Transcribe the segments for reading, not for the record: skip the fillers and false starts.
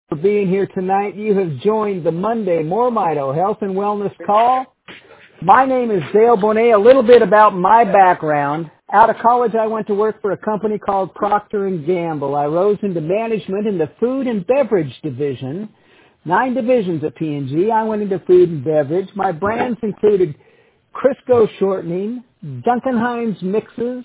for being here tonight. You have joined the Monday Mormito Health and Wellness Call. My name is Dale Bonet. A little bit about my background. Out of college, I went to work for a company called Procter & Gamble. I rose into management in the food and beverage division. 9 divisions at P&G. I went into food and beverage. My brands included Crisco shortening, Duncan Hines mixes,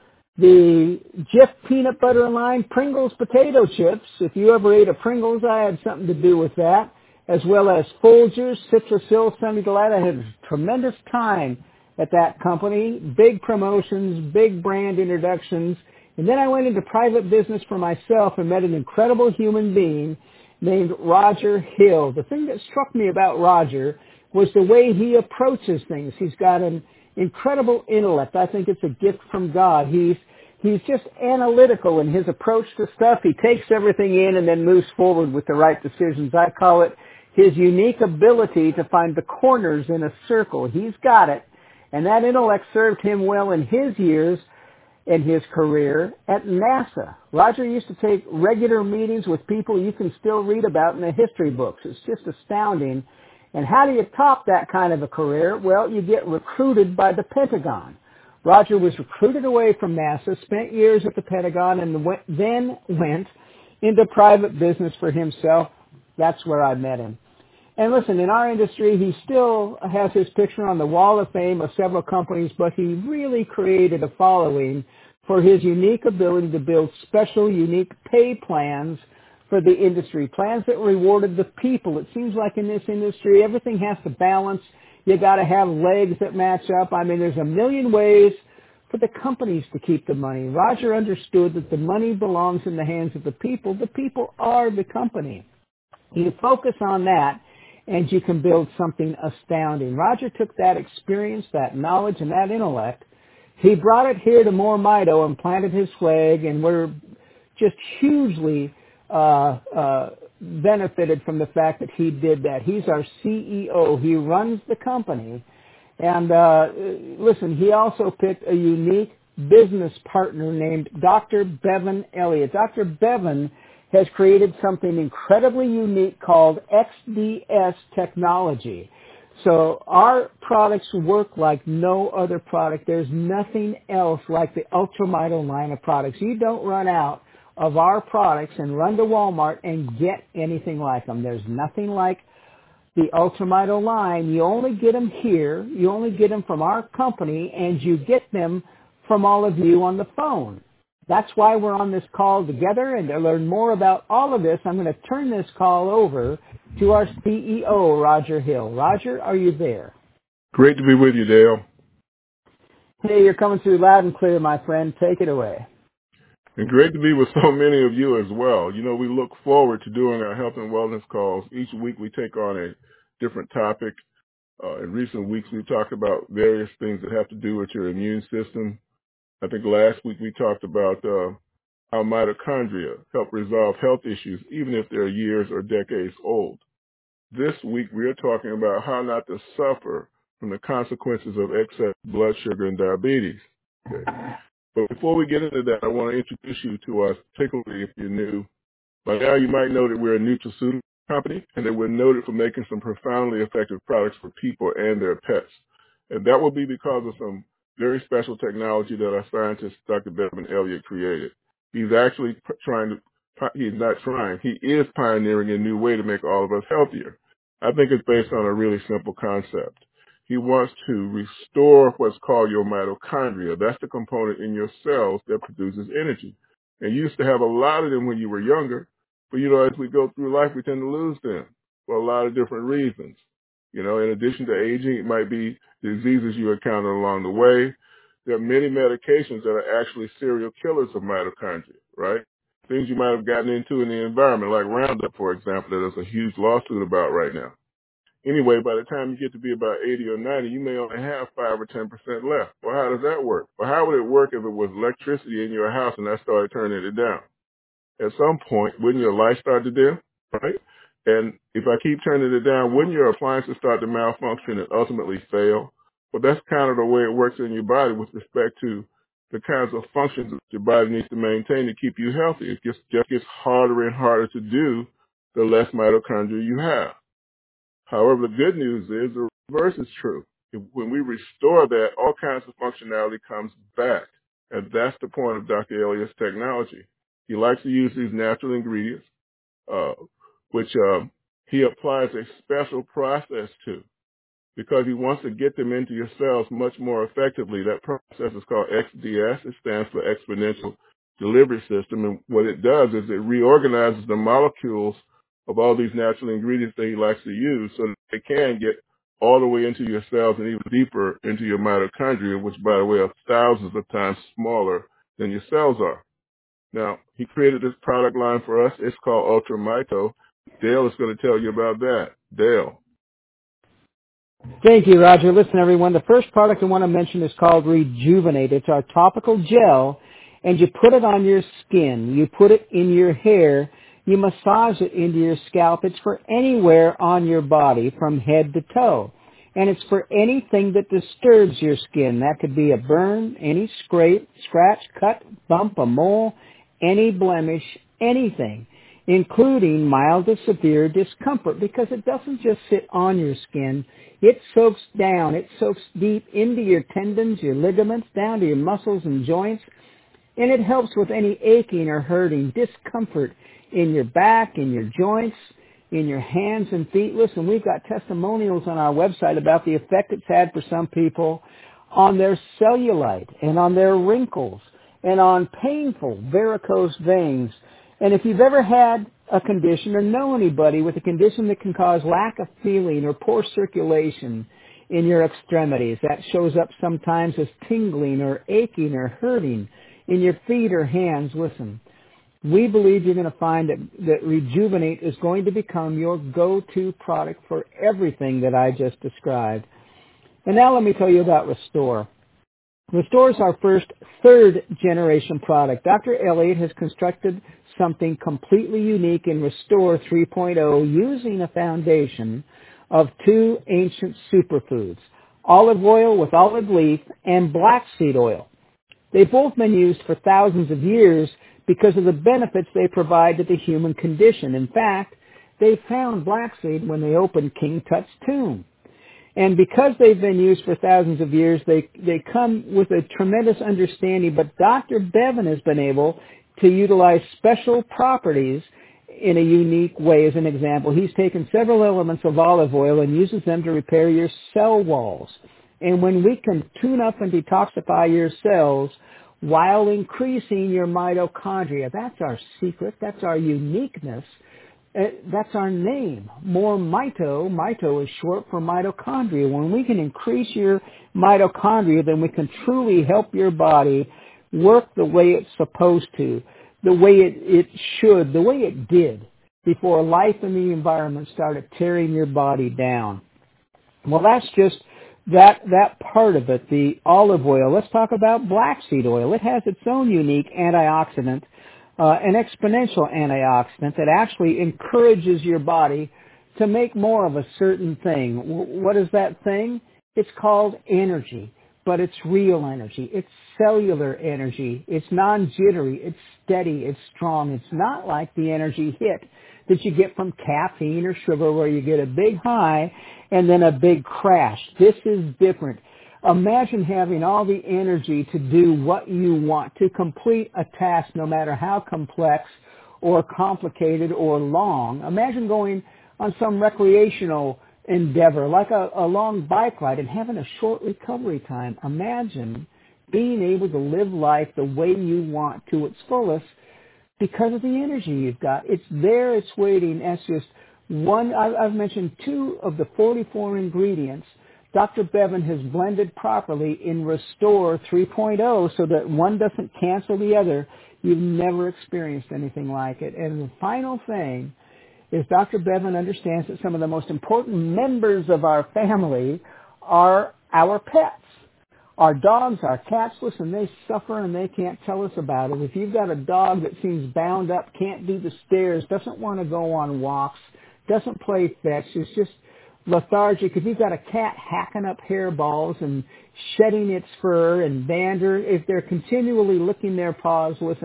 the Jif peanut butter and lime, Pringles potato chips. If you ever ate a Pringles, I had something to do with that, as well as Folgers, Citrussil, Sunny Delight. I had a tremendous time at that company, big promotions, big brand introductions. And then I went into private business for myself and met an incredible human being named Roger Hill. The thing that struck me about Roger was the way he approaches things. He's got an incredible intellect. I think it's a gift from God. He's just analytical in his approach to stuff. He takes everything in and then moves forward with the right decisions. I call it his unique ability to find the corners in a circle. He's got it. And that intellect served him well in his years in his career at NASA. Roger used to take regular meetings with people you can still read about in the history books. It's just astounding. And how do you top that kind of a career? Well, you get recruited by the Pentagon. Roger was recruited away from NASA, spent years at the Pentagon, and then went into private business for himself. That's where I met him. And listen, in our industry, he still has his picture on the wall of fame of several companies, but he really created a following for his unique ability to build special, unique pay plans for the industry, plans that rewarded the people. It seems like in this industry, everything has to balance. You got to have legs that match up. I mean, there's a million ways for the companies to keep the money. Roger understood that the money belongs in the hands of the people. The people are the company. You focus on that, and you can build something astounding. Roger took that experience, that knowledge, and that intellect. He brought it here to Mormito and planted his flag, and we're just hugely benefited from the fact that he did that. He's our CEO. He runs the company. And listen, he also picked a unique business partner named Dr. Bevan Elliott. Dr. Bevan has created something incredibly unique called XDS technology. So our products work like no other product. There's nothing else like the Ultramito line of products. You don't run out of our products and run to Walmart and get anything like them. There's nothing like the Ultramito line. You only get them here. You only get them from our company, and you get them from all of you on the phone. That's why we're on this call together, and to learn more about all of this, I'm going to turn this call over to our CEO, Roger Hill. Roger, are you there? Great to be with you, Dale. Hey, you're coming through loud and clear, my friend. Take it away. And great to be with so many of you as well. You know, we look forward to doing our health and wellness calls. Each week we take on a different topic. In recent weeks, we've talked about various things that have to do with your immune system. I think last week we talked about how mitochondria help resolve health issues, even if they're years or decades old. This week we are talking about how not to suffer from the consequences of excess blood sugar and diabetes. Okay. But before we get into that, I want to introduce you to us, particularly if you're new. By now you might know that we're a nutraceutical company and that we're noted for making some profoundly effective products for people and their pets. And that will be because of some very special technology that our scientist, Dr. Bevan Elliott, created. He's actually he is pioneering a new way to make all of us healthier. I think it's based on a really simple concept. He wants to restore what's called your mitochondria. That's the component in your cells that produces energy. And you used to have a lot of them when you were younger, but, you know, as we go through life, we tend to lose them for a lot of different reasons. You know, in addition to aging, it might be diseases you encounter along the way. There are many medications that are actually serial killers of mitochondria, right? Things you might have gotten into in the environment, like Roundup, for example, that there's a huge lawsuit about right now. Anyway, by the time you get to be about 80 or 90, you may only have 5 or 10% left. Well, how does that work? Well, how would it work if it was electricity in your house and I started turning it down? At some point, wouldn't your light start to dim, right? And if I keep turning it down, wouldn't your appliances start to malfunction and ultimately fail? Well, that's kind of the way it works in your body with respect to the kinds of functions that your body needs to maintain to keep you healthy. It just gets harder and harder to do the less mitochondria you have. However, the good news is the reverse is true. When we restore that, all kinds of functionality comes back. And that's the point of Dr. Elliott's technology. He likes to use these natural ingredients, which he applies a special process to, because he wants to get them into your cells much more effectively. That process is called XDS. It stands for Exponential Delivery System. And what it does is it reorganizes the molecules of all these natural ingredients that he likes to use so that they can get all the way into your cells and even deeper into your mitochondria, which, by the way, are thousands of times smaller than your cells are. Now, he created this product line for us. It's called Ultra Mito. Dale is going to tell you about that. Dale. Thank you, Roger. Listen, everyone, the first product I want to mention is called Rejuvenate. It's our topical gel, and you put it on your skin. You put it in your hair. You massage it into your scalp. It's for anywhere on your body from head to toe. And it's for anything that disturbs your skin. That could be a burn, any scrape, scratch, cut, bump, a mole, any blemish, anything, including mild to severe discomfort, because it doesn't just sit on your skin. It soaks down. It soaks deep into your tendons, your ligaments, down to your muscles and joints, and it helps with any aching or hurting, discomfort in your back, in your joints, in your hands and feet. Listen, we've got testimonials on our website about the effect it's had for some people on their cellulite and on their wrinkles and on painful varicose veins. And if you've ever had a condition or know anybody with a condition that can cause lack of feeling or poor circulation in your extremities, that shows up sometimes as tingling or aching or hurting in your feet or hands, listen, we believe you're going to find that Rejuvenate is going to become your go-to product for everything that I just described. And now let me tell you about Restore. Restore is our first third-generation product. Dr. Elliott has constructed something completely unique in Restore 3.0 using a foundation of two ancient superfoods, olive oil with olive leaf and black seed oil. They've both been used for thousands of years because of the benefits they provide to the human condition. In fact, they found black seed when they opened King Tut's tomb. And because they've been used for thousands of years, they come with a tremendous understanding. But Dr. Bevan has been able to utilize special properties in a unique way. As an example, he's taken several elements of olive oil and uses them to repair your cell walls. And when we can tune up and detoxify your cells while increasing your mitochondria, that's our secret, that's our uniqueness, that's our name. More mito, mito is short for mitochondria. When we can increase your mitochondria, then we can truly help your body work the way it's supposed to, the way it should, the way it did before life and the environment started tearing your body down. Well, that's just that part of it, the olive oil. Let's talk about black seed oil. It has its own unique antioxidant, an exponential antioxidant that actually encourages your body to make more of a certain thing. What is that thing? It's called energy, but it's real energy. It's cellular energy. It's non-jittery. It's steady. It's strong. It's not like the energy hit that you get from caffeine or sugar where you get a big high and then a big crash. This is different. Imagine having all the energy to do what you want, to complete a task no matter how complex or complicated or long. Imagine going on some recreational endeavor like a long bike ride and having a short recovery time. Imagine being able to live life the way you want to its fullest because of the energy you've got. It's there, it's waiting. That's just one. I've mentioned 2 of the 44 ingredients Dr. Bevan has blended properly in Restore 3.0 so that one doesn't cancel the other. You've never experienced anything like it. And the final thing is Dr. Bevan understands that some of the most important members of our family are our pets. Our dogs, our cats, listen, they suffer and they can't tell us about it. If you've got a dog that seems bound up, can't do the stairs, doesn't want to go on walks, doesn't play fetch, is just lethargic. If you've got a cat hacking up hairballs and shedding its fur and dander, if they're continually licking their paws, listen,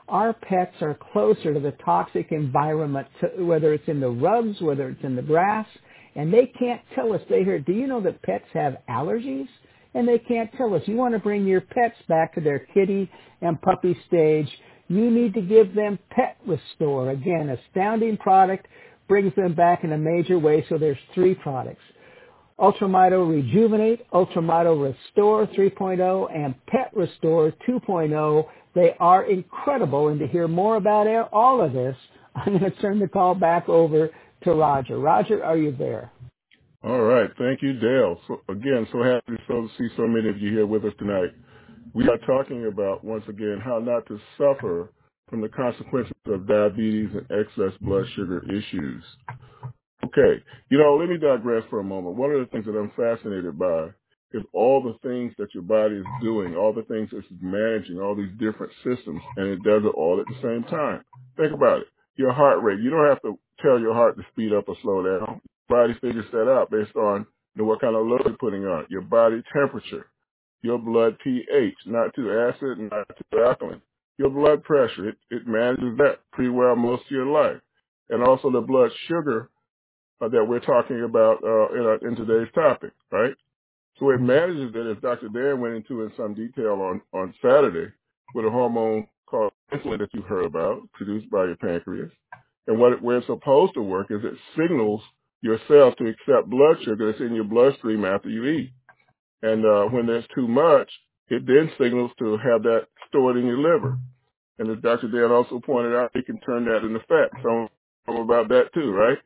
our pets are closer to the toxic environment, whether it's in the rugs, whether it's in the grass, and they can't tell us. They hear, do you know that pets have allergies? And they can't tell us. You want to bring your pets back to their kitty and puppy stage, you need to give them Pet Restore. Again, astounding product, brings them back in a major way. So there's 3 products: Ultramito Rejuvenate, Ultramito Restore 3.0, and Pet Restore 2.0. They are incredible. And to hear more about all of this, I'm going to turn the call back over to Roger. Roger, are you there? All right. Thank you, Dale. So again, so happy to see so many of you here with us tonight. We are talking about, once again, how not to suffer from the consequences of diabetes and excess blood sugar issues. Okay. Let me digress for a moment. One of the things that I'm fascinated by is all the things that your body is doing, all the things it's managing, all these different systems, and it does it all at the same time. Think about it. Your heart rate. You don't have to tell your heart to speed up or slow down. Your body figures that out based on what kind of load you're putting on it, your body temperature, your blood pH, not too acid, not too alkaline. Your blood pressure, it manages that pretty well most of your life. And also the blood sugar that we're talking about in today's topic, right? So it manages that, as Dr. Dan went into in some detail on Saturday, with a hormone called insulin that you heard about, produced by your pancreas. And where it's supposed to work is it signals your cells to accept blood sugar that's in your bloodstream after you eat. And when there's too much, it then signals to have that stored in your liver. And as Dr. Dan also pointed out, it can turn that into fat. So about that too, right?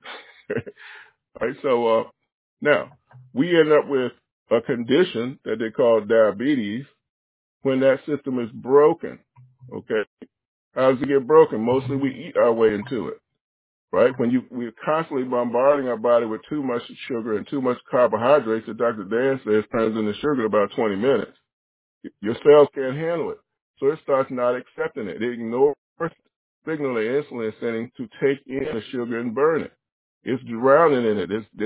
Right. So now we end up with a condition that they call diabetes when that system is broken. Okay. How does it get broken? Mostly we eat our way into it. Right? When we're constantly bombarding our body with too much sugar and too much carbohydrates, that Dr. Dan says turns into sugar in about 20 minutes. Your cells can't handle it. So it starts not accepting it. It ignores the signal the insulin is sending to take in the sugar and burn it. It's drowning in it.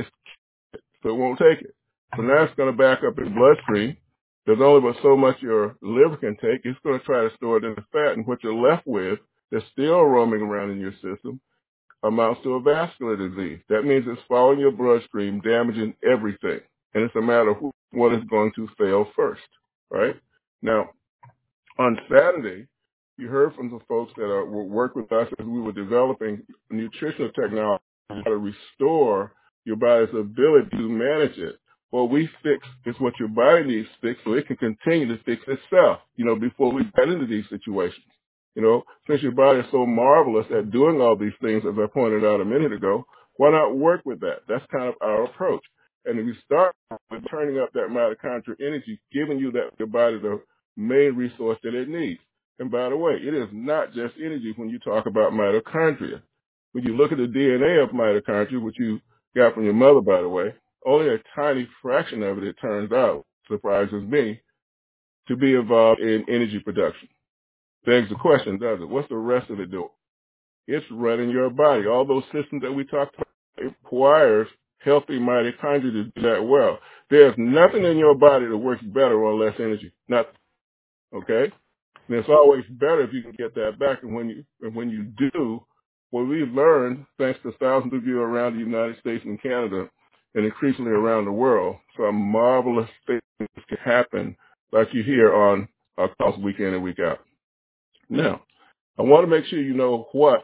So it won't take it. So now it's going to back up in bloodstream. There's only but so much your liver can take. It's going to try to store it in the fat. And what you're left with that's still roaming around in your system amounts to a vascular disease. That means it's following your bloodstream, damaging everything. And it's a matter of what is going to fail first, right? Now, on Saturday, you heard from the folks that worked with us as we were developing nutritional technology to restore your body's ability to manage it. What we fix is what your body needs fixed so it can continue to fix itself, before we get into these situations. Since your body is so marvelous at doing all these things, as I pointed out a minute ago, why not work with that? That's kind of our approach. And if you start with turning up that mitochondrial energy, giving your body the main resource that it needs. And by the way, it is not just energy when you talk about mitochondria. When you look at the DNA of mitochondria, which you got from your mother, by the way, only a tiny fraction of it turns out, surprises me, to be involved in energy production. Begs the question, does it? What's the rest of it doing? It's running your body. All those systems that we talked about, it requires healthy mitochondria to do that well. There's nothing in your body that works better on less energy. Nothing. Okay? And it's always better if you can get that back. And when you do, what we've learned, thanks to thousands of you around the United States and Canada, and increasingly around the world, some marvelous things can happen like you hear on our calls week in and week out. Now, I want to make sure you know what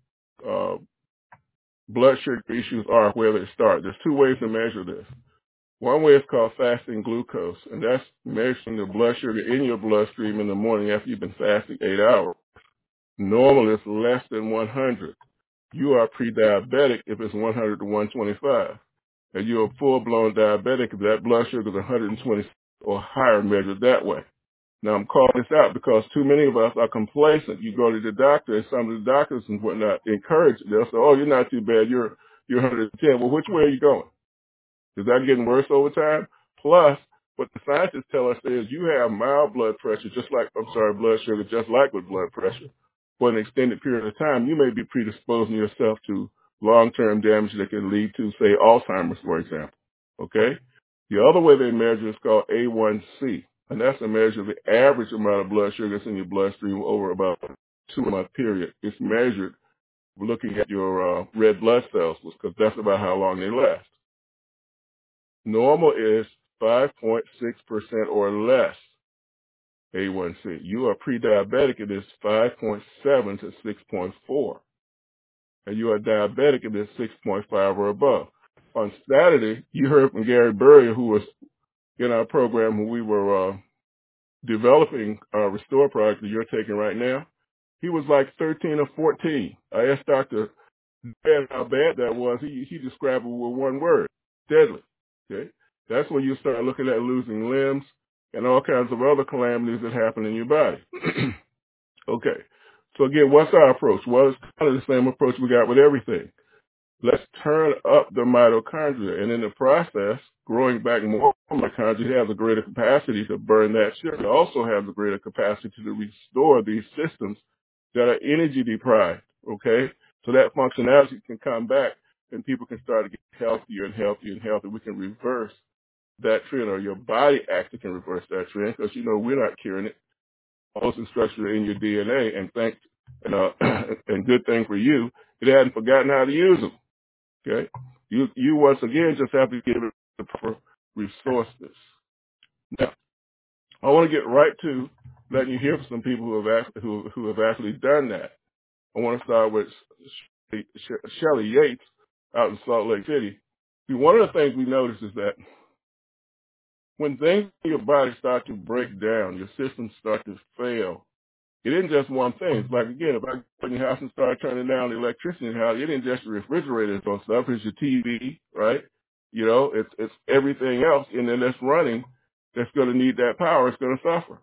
blood sugar issues are, where they start. There's 2 ways to measure this. One way is called fasting glucose, and that's measuring the blood sugar in your bloodstream in the morning after you've been fasting 8 hours. Normally, it's less than 100. You are pre-diabetic if it's 100 to 125. And you're a full-blown diabetic if that blood sugar is 120 or higher measured that way. Now, I'm calling this out because too many of us are complacent. You go to the doctor, and some of the doctors and whatnot encourage you. They'll say, oh, you're not too bad. You're 110. Well, which way are you going? Is that getting worse over time? Plus, what the scientists tell us is you have mild blood pressure, blood sugar, just like with blood pressure. For an extended period of time, you may be predisposing yourself to long-term damage that can lead to, say, Alzheimer's, for example. Okay? The other way they measure is called A1C, and that's a measure of the average amount of blood sugar that's in your bloodstream over about 2-month period. It's measured looking at your red blood cells because that's about how long they last. Normal is 5.6% or less A1C. You are pre-diabetic, it is 5.7 to 6.4. And you are diabetic, it is 6.5 or above. On Saturday, you heard from Gary Burrier, who was in our program when we were developing our Restore product that you're taking right now. He was like 13 or 14. I asked Dr. Dan how bad that was. He described it with one word: deadly. Okay, that's when you start looking at losing limbs and all kinds of other calamities that happen in your body. Okay, so again, what's our approach? Well, it's kind of the same approach we got with everything. Let's turn up the mitochondria, and in the process, growing back more mitochondria has a greater capacity to burn that sugar. It also has a greater capacity to restore these systems that are energy deprived, okay? So that functionality can come back, and people can start to get healthier and healthier and healthier. We can reverse that trend, or your body actually can reverse that trend, because, we're not curing it. All this instructions are in your DNA, and good thing for you, it hadn't forgotten how to use them. Okay, you once again just have to give it the proper resources. Now, I want to get right to letting you hear from some people who have actually done that. I want to start with Shelly Yates out in Salt Lake City. See, one of the things we notice is that when things in your body start to break down, your systems start to fail. It isn't just one thing. It's like, again, if I go in your house and start turning down the electricity in the house, it isn't just the refrigerators and stuff. It's your TV, right? It's everything else in there that's running that's going to need that power. It's going to suffer.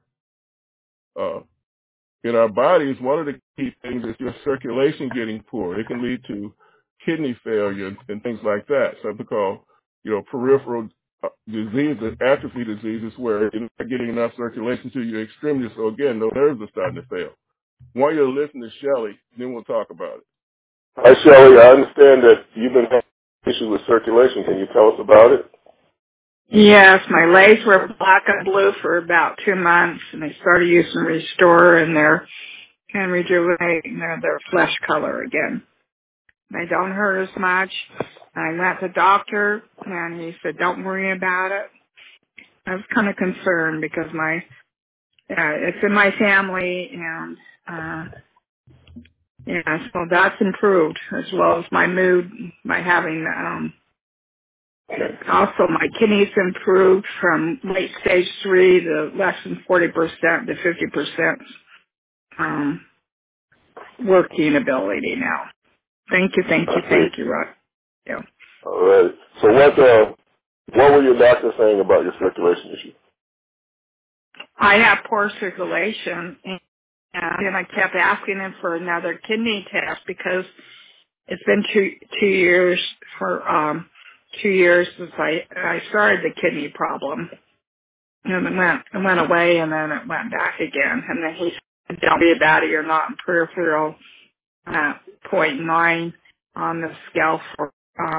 In our bodies, one of the key things is your circulation getting poor. It can lead to kidney failure and things like that. Something called, peripheral diseases, atrophy diseases, where you're not getting enough circulation to your extremities. So again, those nerves are starting to fail. While you're listening to Shelly, then we'll talk about it. Hi, Shelly. I understand that you've been having issues with circulation. Can you tell us about it? Yes, my legs were black and blue for about 2 months, and I started using Restore, and they're kind of rejuvenating their flesh color again. They don't hurt as much. I went to the doctor, and he said, don't worry about it. I was kind of concerned because it's in my family, and so that's improved, as well as my mood by having also my kidneys improved from late stage 3 to less than 40% to 50% working ability now. Thank you, Rod. Yeah. All right. So what were your doctors saying about your circulation issue? I have poor circulation, and I kept asking him for another kidney test because it's been two years for 2 years since I started the kidney problem. And it went away, and then it went back again. And then he said, don't be about it, you're not in peripheral 0.9 on the scale for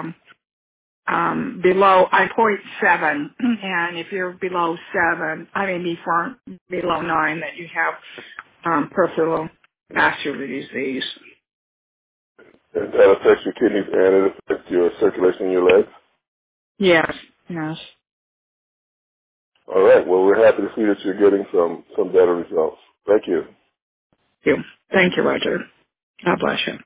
below 0.7, and if you're below 7, below 9, that you have peripheral vascular disease. And that affects your kidneys and it affects your circulation in your legs? Yes. All right. Well, we're happy to see that you're getting some better results. Thank you. Thank you, Roger. God bless you.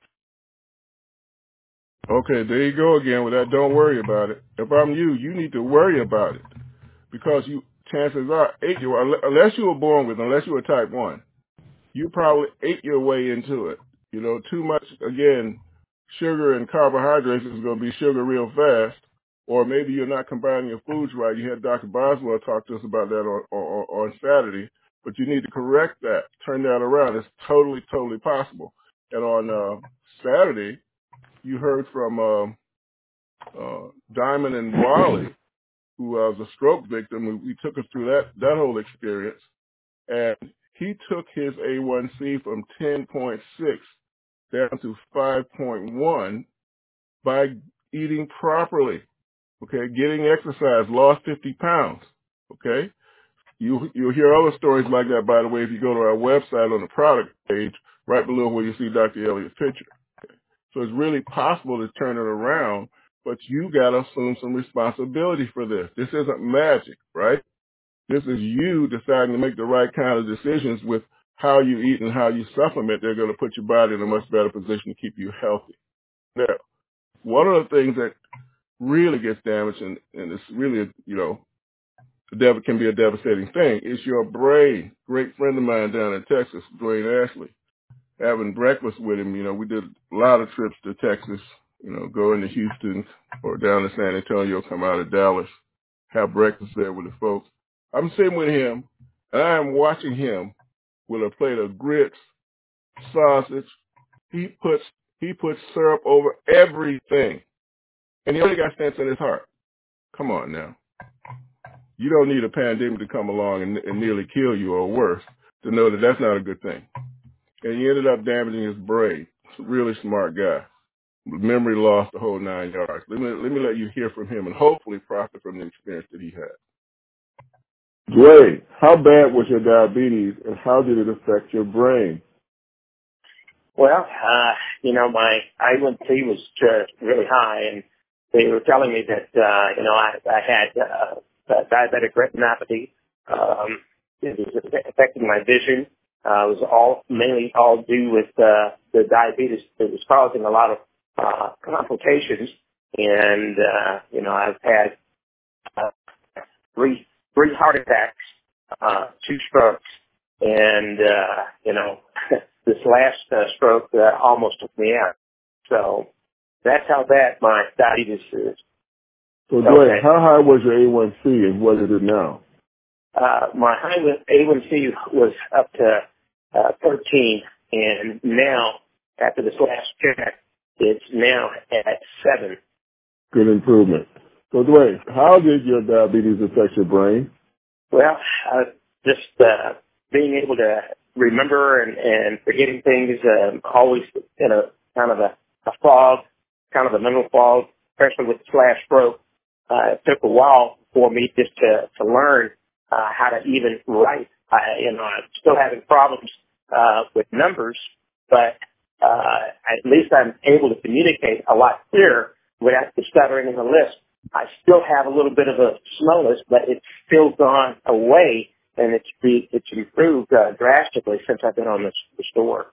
Okay, there you go again with that. Don't worry about it. If I'm you, you need to worry about it because chances are, unless you were type 1, you probably ate your way into it. Too much, again, sugar and carbohydrates is going to be sugar real fast, or maybe you're not combining your foods right. You had Dr. Boswell talk to us about that on Saturday, but you need to correct that, turn that around. It's totally, totally possible. And on Saturday, you heard from Diamond and Wally, who was a stroke victim. He took us through that whole experience, and he took his A1C from 10.6 down to 5.1 by eating properly, okay, getting exercise, lost 50 pounds, okay? You'll hear other stories like that, by the way, if you go to our website on the product page, right below where you see Dr. Elliott's picture. So it's really possible to turn it around, but you got to assume some responsibility for this. This isn't magic, right? This is you deciding to make the right kind of decisions with how you eat and how you supplement. They're going to put your body in a much better position to keep you healthy. Now, one of the things that really gets damaged, and it's really, can be a devastating thing, is your brain. Great friend of mine down in Texas, Dwayne Ashley, having breakfast with him, we did a lot of trips to Texas, go into Houston or down to San Antonio, come out of Dallas, have breakfast there with the folks. I'm sitting with him, and I am watching him with a plate of grits, sausage. He puts syrup over everything, and he only got stents in his heart. Come on now. You don't need a pandemic to come along and nearly kill you or worse to know that that's not a good thing. And he ended up damaging his brain. He's a really smart guy. Memory loss, the whole 9 yards. Let me let you hear from him and hopefully profit from the experience that he had. Dwayne, how bad was your diabetes and how did it affect your brain? Well, my A1C was really high, and they were telling me that, I had diabetic retinopathy. It was affecting my vision. It was mainly all due with the diabetes. It was causing a lot of complications, and I've had three heart attacks, 2 strokes, and this last stroke almost took me out. So that's how bad my diabetes is. So, Dwayne, how high was your A1C and what is it now? My A1C was up to 13, and now, after this last check, it's now at 7. Good improvement. So, Dwayne, how did your diabetes affect your brain? Well, just being able to remember and forgetting things, always in a kind of a fog, kind of a mental fog, especially with the last stroke. It took a while for me just to learn how to even write. I'm still having problems with numbers, but at least I'm able to communicate a lot clearer without the stuttering in the list. I still have a little bit of a slowness, but it's still gone away, and it's improved drastically since I've been on the store.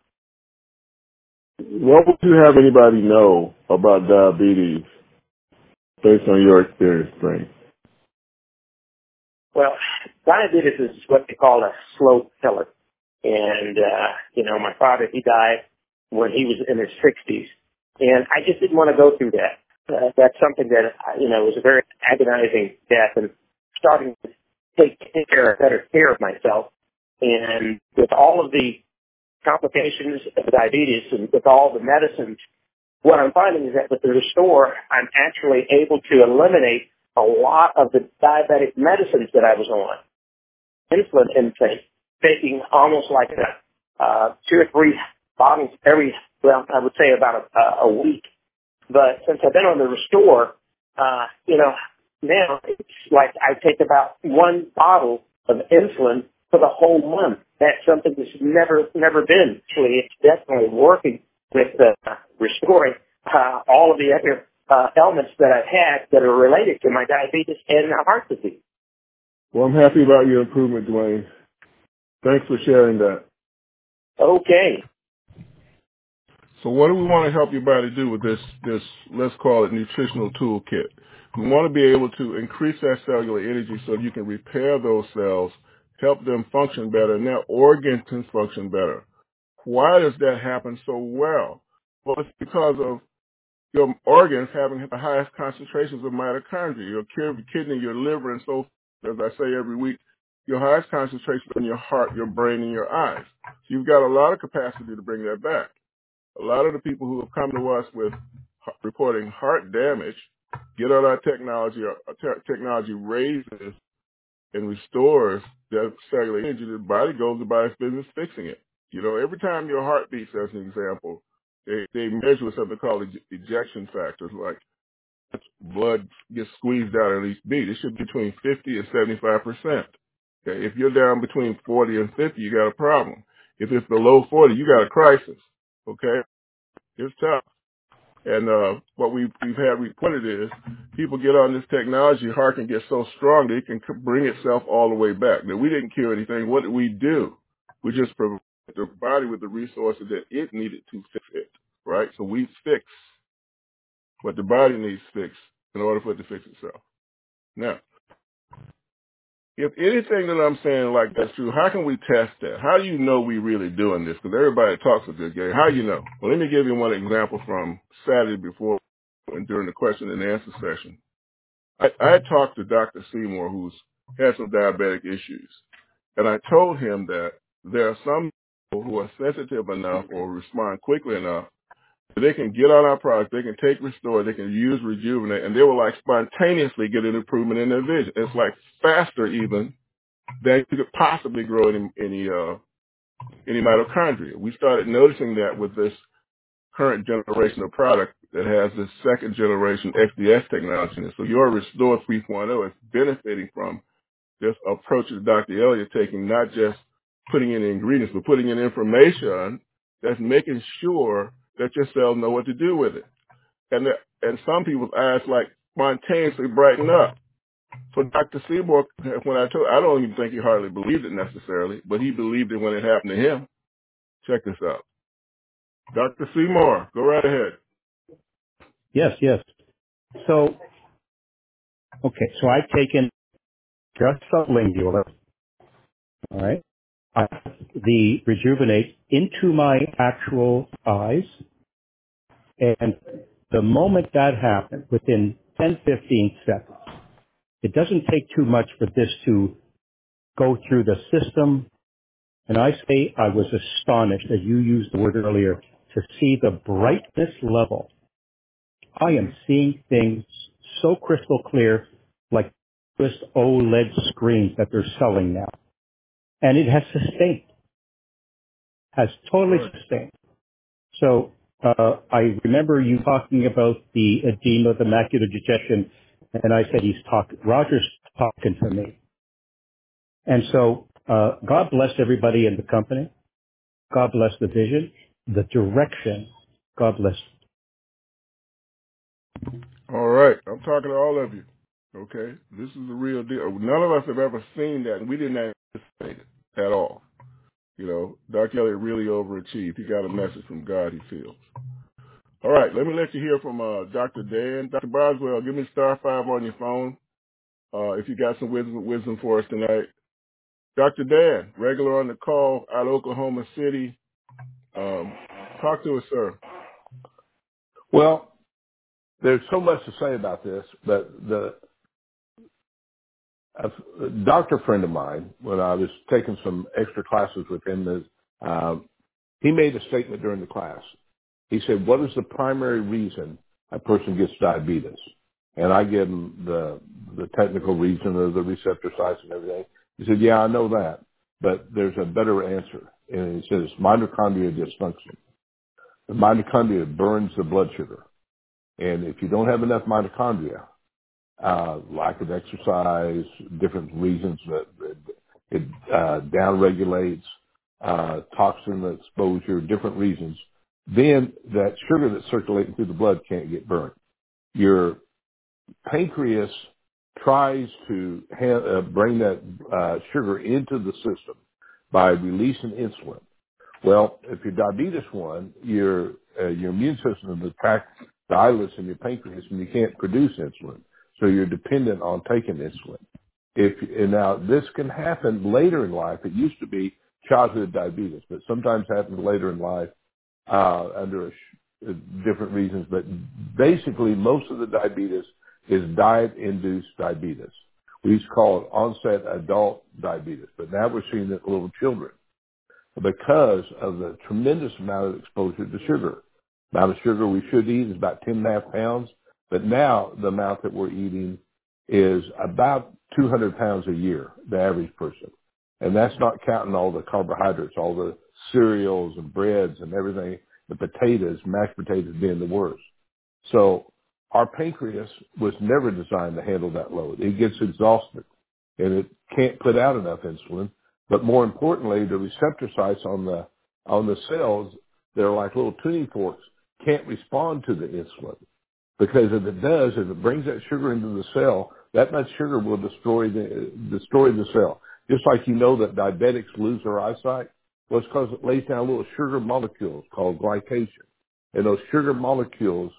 What would you have anybody know about diabetes based on your experience, Dwayne? Well, diabetes is what they call a slow killer. And, my father, he died when he was in his 60s. And I just didn't want to go through that. That's something that, was a very agonizing death, and starting to take better care of myself. And with all of the complications of diabetes and with all the medicines, what I'm finding is that with the Restore, I'm actually able to eliminate a lot of the diabetic medicines that I was on. Insulin intake, taking almost like 2 or 3 bottles I would say about a week. But since I've been on the Restore, now it's like I take about 1 bottle of insulin for the whole month. That's something that's never been. Actually, it's definitely working with restoring all of the other elements that I've had that are related to my diabetes and heart disease. Well, I'm happy about your improvement, Dwayne. Thanks for sharing that. Okay. So what do we want to help your body do with this, let's call it nutritional toolkit? We want to be able to increase that cellular energy so you can repair those cells, help them function better, and their organs can function better. Why does that happen so well? Well, it's because of your organs having the highest concentrations of mitochondria, your kidney, your liver, and so forth. As I say every week, your highest concentration in your heart, your brain, and your eyes. So you've got a lot of capacity to bring that back. A lot of the people who have come to us with reporting heart damage get on our technology. Our technology raises and restores that cellular energy. The body goes about its business fixing it. Every time your heart beats, as an example, they measure with something called ejection factors, like blood gets squeezed out at each beat. It should be between 50 and 75%. Okay? If you're down between 40 and 50, you got a problem. If it's below 40, you got a crisis. Okay? It's tough. And what we've had reported is people get on this technology, heart can get so strong that it can bring itself all the way back. Now, we didn't cure anything. What did we do? We just provided the body with the resources that it needed to fix it, right? So we fix what the body needs fixed in order for it to fix itself. Now, if anything that I'm saying like that's true, how can we test that? How do you know we really doing this? Because everybody talks a good game. How do you know? Well, let me give you one example from Saturday before and during the question and answer session. I talked to Dr. Seymour, who's had some diabetic issues, and I told him that there are some people who are sensitive enough or respond quickly enough that they can get on our product, they can take Restore, they can use Rejuvenate, and they will like spontaneously get an improvement in their vision. It's like faster even than you could possibly grow any mitochondria. We started noticing that with this current generation of product that has this second generation XDS technology. And so your Restore 3.0 is benefiting from this approach that Dr. Elliott taking, not just putting in ingredients, but putting in information that's making sure that your cells know what to do with it. And some people's eyes like spontaneously brighten up. So Dr. Seymour, I don't even think he hardly believed it necessarily, but he believed it when it happened to him. Check this out. Dr. Seymour, go right ahead. Yes. So, okay, so I've taken just sublingular, all right, the Rejuvenate into my actual eyes, and the moment that happened, within 10, 15 seconds, it doesn't take too much for this to go through the system. And I say I was astonished, as you used the word earlier, to see the brightness level. I am seeing things so crystal clear, like this OLED screens that they're selling now. And it has sustained, has totally sustained. So I remember you talking about the edema, the macular degeneration, and I said Roger's talking to me. And so God bless everybody in the company. God bless the vision, the direction. God bless. All right. I'm talking to all of you. Okay? This is the real deal. None of us have ever seen that, and we didn't anticipate it at all. You know, Dr. Elliott really overachieved. He got a message from God, he feels. All right. Let me let you hear from Dr. Dan. Dr. Boswell, give me *5 on your phone if you got some wisdom for us tonight. Dr. Dan, regular on the call out of Oklahoma City. Talk to us, sir. Well, there's so much to say about this, but a doctor friend of mine, when I was taking some extra classes with him, he made a statement during the class. He said, what is the primary reason a person gets diabetes? And I gave him the technical reason of the receptor sites and everything. He said, yeah, I know that, but there's a better answer. And he says mitochondrial dysfunction. The mitochondria burns the blood sugar. And if you don't have enough mitochondria, lack of exercise, different reasons that it downregulates, toxin exposure, different reasons, then that sugar that's circulating through the blood can't get burned. Your pancreas tries to bring that sugar into the system by releasing insulin. Well, if you're diabetes 1, your immune system attacks the islets in your pancreas and you can't produce insulin. So you're dependent on taking insulin. And now this can happen later in life. It used to be childhood diabetes, but sometimes happens later in life under different reasons. But basically, most of the diabetes is diet-induced diabetes. We used to call it onset adult diabetes, but now we're seeing it in little children because of the tremendous amount of exposure to sugar. The amount of sugar we should eat is about 10.5 pounds, but now the amount that we're eating is about 200 pounds a year, the average person. And that's not counting all the carbohydrates, all the cereals and breads and everything, the potatoes, mashed potatoes being the worst. So our pancreas was never designed to handle that load. It gets exhausted. and it can't put out enough insulin. But more importantly, the receptor sites on the cells, they're like little tuning forks, can't respond to the insulin. Because if it does, if it brings that sugar into the cell, that much sugar will destroy the cell. Just like you know that diabetics lose their eyesight, well, it's because it lays down little sugar molecules called glycation. And those sugar molecules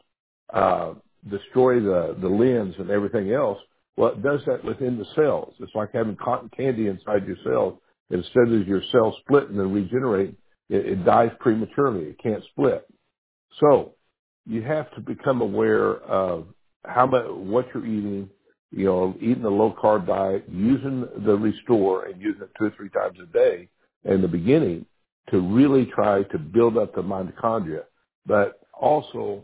destroy the lens and everything else. Well, it does that within the cells. It's like having cotton candy inside your cells. Instead of your cells split and then regenerate, it dies prematurely. It can't split. So you have to become aware of what you're eating, eating a low-carb diet, using the Restore and using it 2 or 3 times a day in the beginning to really try to build up the mitochondria. But also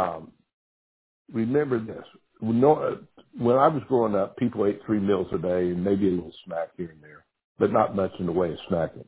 remember this. When I was growing up, people ate 3 meals a day and maybe a little snack here and there, but not much in the way of snacking.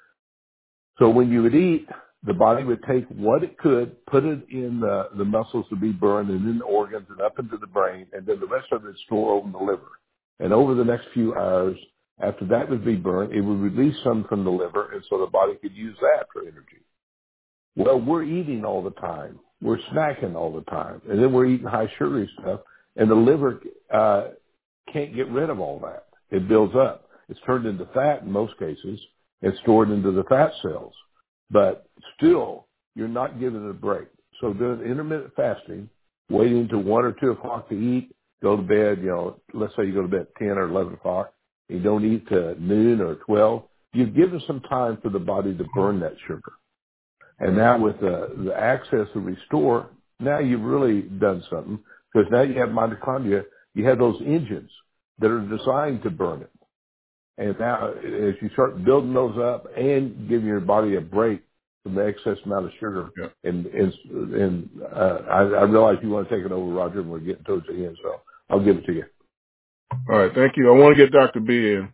So when you would eat, the body would take what it could, put it in the muscles to be burned and in the organs and up into the brain, and then the rest of it would store over in the liver. And over the next few hours, after that would be burned, it would release some from the liver, and so the body could use that for energy. Well, we're eating all the time. We're snacking all the time. And then we're eating high sugary stuff, and the liver can't get rid of all that. It builds up. It's turned into fat in most cases and stored into the fat cells. But still, you're not giving it a break. So doing intermittent fasting, waiting until 1 or 2 o'clock to eat, go to bed, let's say you go to bed at 10 or 11 o'clock, you don't eat to noon or 12, you've given some time for the body to burn that sugar. And now with the access to Restore, now you've really done something, because now you have mitochondria, you have those engines that are designed to burn it. And now, as you start building those up and giving your body a break from the excess amount of sugar, and I realize you want to take it over, Roger, and we're getting towards the end, so I'll give it to you. All right, thank you. I want to get Dr. B in.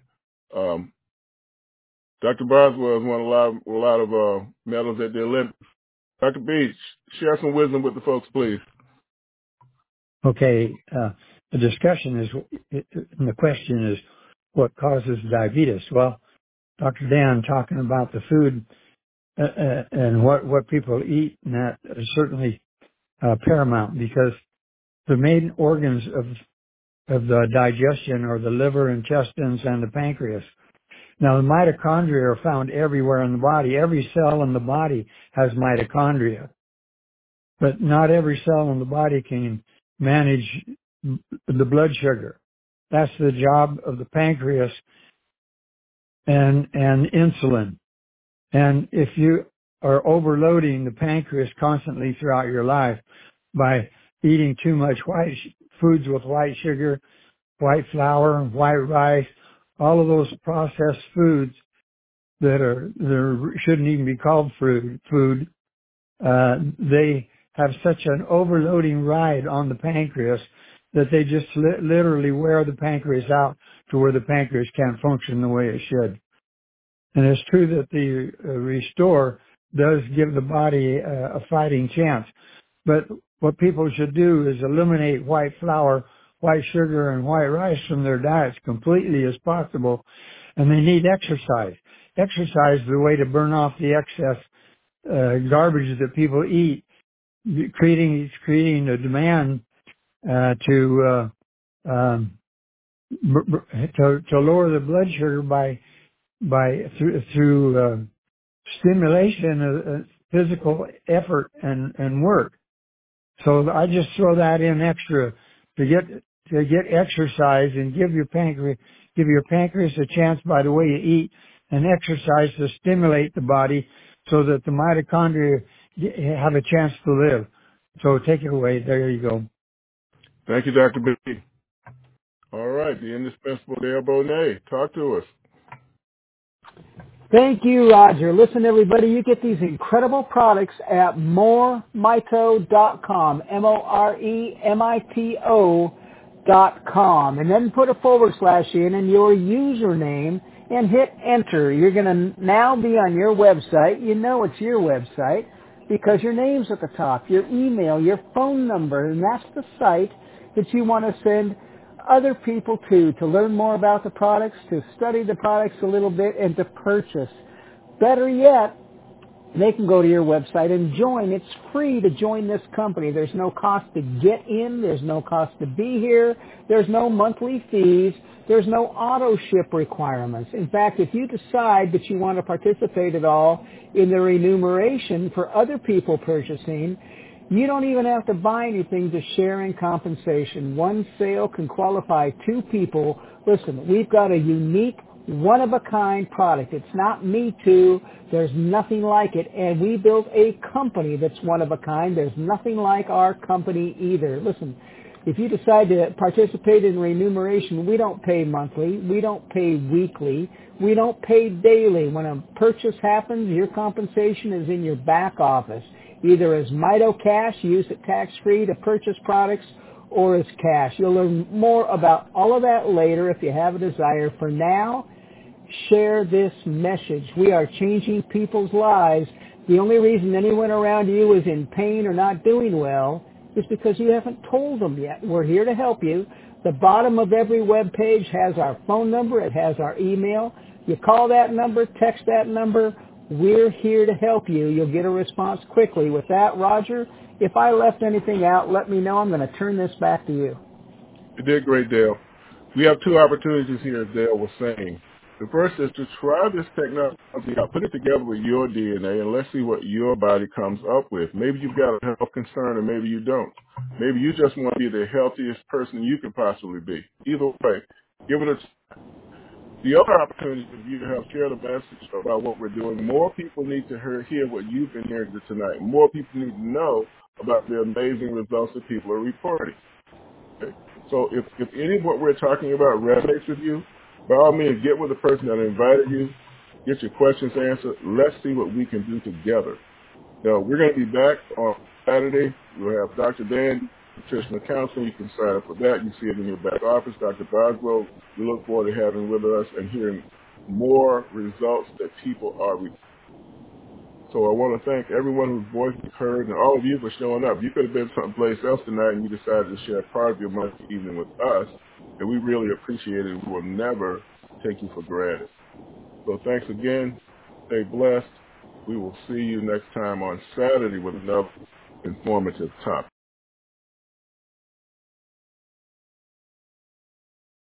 Dr. Boswell has won a lot of medals at the Olympics. Dr. B, share some wisdom with the folks, please. Okay, the discussion is, and the question is, what causes diabetes? Well, Dr. Dan talking about the food and what people eat, and that is certainly paramount, because the main organs of the digestion are the liver, intestines, and the pancreas. Now, the mitochondria are found everywhere in the body. Every cell in the body has mitochondria, but not every cell in the body can manage the blood sugar. That's the job of the pancreas and insulin. And if you are overloading the pancreas constantly throughout your life by eating too much foods with white sugar, white flour, white rice, all of those processed foods that shouldn't even be called food, they have such an overloading ride on the pancreas that they just literally wear the pancreas out to where the pancreas can't function the way it should. And it's true that the Restore does give the body a fighting chance. But what people should do is eliminate white flour, white sugar, and white rice from their diets completely as possible. And they need exercise. Exercise is the way to burn off the excess garbage that people eat, creating a demand to lower the blood sugar through stimulation, physical effort and work. So I just throw that in extra to get exercise and give your pancreas a chance by the way you eat, and exercise to stimulate the body so that the mitochondria have a chance to live. So take it away. There you go. Thank you, Dr. B. All right, the indispensable Dale Bonet. Talk to us. Thank you, Roger. Listen, everybody, you get these incredible products at moremito.com, moremito.com, and then put a / in and your username and hit enter. You're going to now be on your website. You know it's your website because your name's at the top, your email, your phone number, and that's the site that you want to send other people too, to learn more about the products, to study the products a little bit, and to purchase. Better yet, they can go to your website and join. It's free to join this company. There's no cost to get in. There's no cost to be here. There's no monthly fees. There's no auto ship requirements. In fact, if you decide that you want to participate at all in the remuneration for other people purchasing, you don't even have to buy anything to share in compensation. One sale can qualify 2 people. Listen, we've got a unique, one-of-a-kind product. It's not me too. There's nothing like it. And we built a company that's one-of-a-kind. There's nothing like our company either. Listen, if you decide to participate in remuneration, we don't pay monthly. We don't pay weekly. We don't pay daily. When a purchase happens, your compensation is in your back office, either as Mito Cash, use it tax-free to purchase products, or as cash. You'll learn more about all of that later if you have a desire. For now, share this message. We are changing people's lives. The only reason anyone around you is in pain or not doing well is because you haven't told them yet. We're here to help you. The bottom of every web page has our phone number. It has our email. You call that number, text that number. We're here to help you. You'll get a response quickly. With that, Roger, if I left anything out, let me know. I'm going to turn this back to you. You did great, Dale. We have 2 opportunities here, as Dale was saying. The first is to try this technology out. Put it together with your DNA, and let's see what your body comes up with. Maybe you've got a health concern, and maybe you don't. Maybe you just want to be the healthiest person you could possibly be. Either way, give it a try. The other opportunity is for you to help share the message about what we're doing. More people need to hear what you've been hearing tonight. More people need to know about the amazing results that people are reporting. Okay? So if any of what we're talking about resonates with you, by all means, get with the person that invited you, get your questions answered. Let's see what we can do together. Now, we're going to be back on Saturday. We'll have Dr. Dan, nutritional counseling. You can sign up for that. You see it in your back office. Dr. Boswell, we look forward to having with us and hearing more results that people are reporting. So I want to thank everyone whose voice was heard and all of you for showing up. You could have been someplace else tonight and you decided to share part of your Monday evening with us, and we really appreciate it. We will never take you for granted. So thanks again. Stay blessed. We will see you next time on Saturday with another informative topic.